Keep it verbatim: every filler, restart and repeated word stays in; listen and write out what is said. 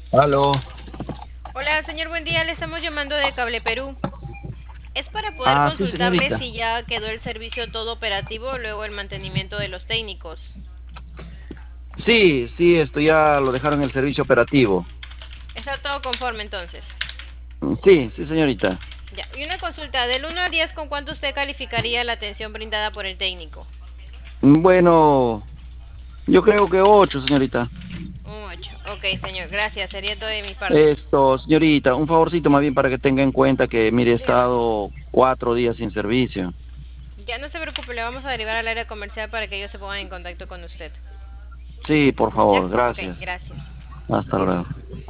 Aló. Hola, señor, buen día. Le estamos llamando de Cable Perú. Es para poder Ah, sí, consultarle señorita. si ya quedó el servicio todo operativo, luego el mantenimiento de los técnicos. Sí, sí, esto ya lo dejaron en el servicio operativo. Está todo conforme entonces. Mm, Sí, sí, señorita. Ya. Y una consulta, del uno al diez, ¿con cuánto usted calificaría la atención brindada por el técnico? Mm, Bueno, yo creo que ocho, señorita. Un ocho. Ok, señor, gracias. Sería todo de mi parte. Esto, señorita, un favorcito más bien para que tenga en cuenta que, mire, he Dígame. estado cuatro días sin servicio. Ya no se preocupe, le vamos a derivar al área comercial para que ellos se pongan en contacto con usted. Sí, por ¿Ya? favor, Ok, gracias. gracias. Hasta luego.